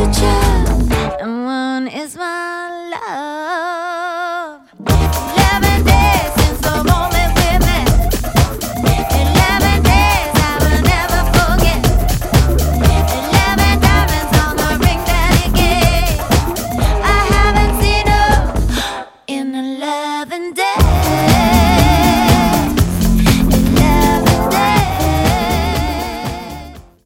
future, and one is my love. 11 days since the moment we met. 11 days I will never forget. 11 diamonds on the ring that he gave. I haven't seen her in 11 days.